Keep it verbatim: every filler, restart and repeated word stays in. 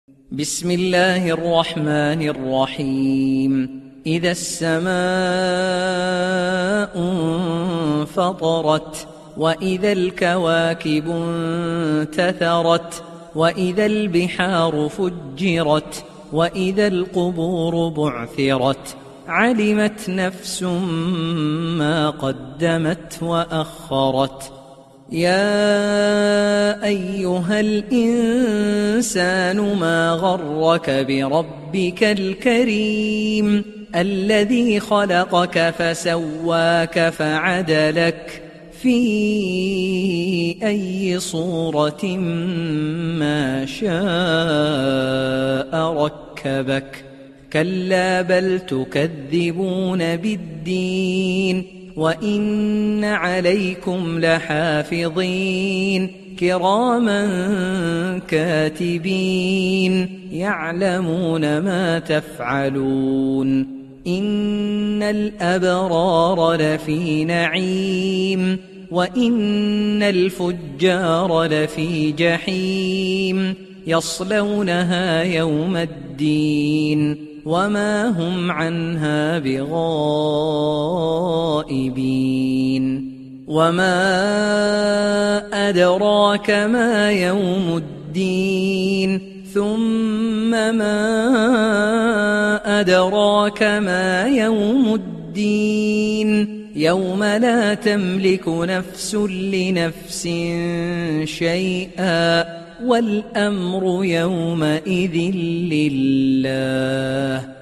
بسم الله الرحمن الرحيم إذا السماء انفطرت وإذا الكواكب انتثرت وإذا البحار فجرت وإذا القبور بعثرت علمت نفس ما قدمت وأخرت يا أيها الإنسان ما غرك بربك الكريم الذي خلقك فسواك فعدلك في أي صورة ما شاء ركبك كلا بل تكذبون بالدين وإن عليكم لحافظين كراما كاتبين يعلمون ما تفعلون إن الأبرار لفي نعيم وإن الفجار لفي جحيم يصلونها يوم الدين وما هم عنها بغائبين وما أدراك ما يوم الدين ثم ما أدراك ما يوم الدين يوم لا تملك نفس لنفس شيئا والأمر يومئذ لله